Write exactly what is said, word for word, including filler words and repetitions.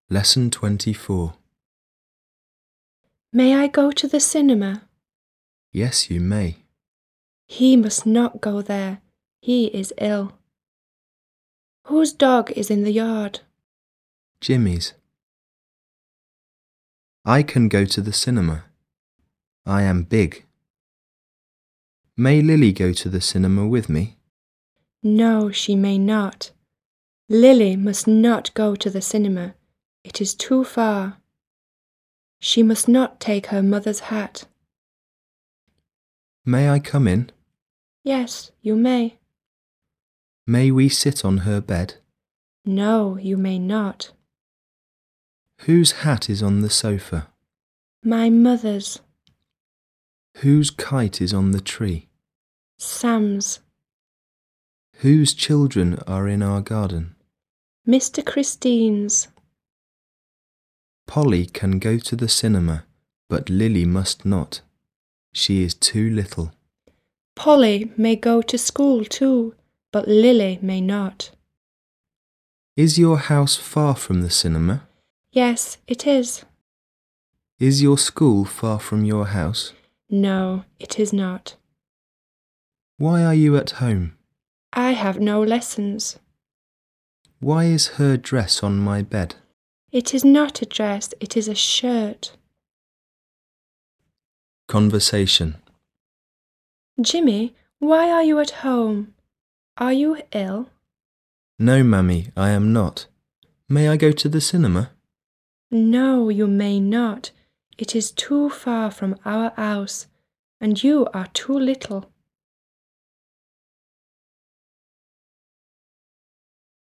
Lesson twenty-four. May I go to the cinema? Yes, you may. He must not go there. He is ill. Whose dog is in the yard? Jimmy's. I can go to the cinema. I am big. May Lily go to the cinema with me? No, she may not. Lily must not go to the cinema. It is too far. She must not take her mother's hat. May I come in? Yes, you may. May we sit on her bed? No, you may not. Whose hat is on the sofa? My mother's. Whose kite is on the tree? Sam's. Whose children are in our garden? Mister Christine's. Polly can go to the cinema, but Lily must not. She is too little. Polly may go to school too, but Lily may not. Is your house far from the cinema? Yes, it is. Is your school far from your house? No, it is not. Why are you at home? I have no lessons. Why is her dress on my bed? It is not a dress, it is a shirt. Conversation. Jimmy, why are you at home? Are you ill? No, Mammy, I am not. May I go to the cinema? No, you may not. It is too far from our house, and you are too little.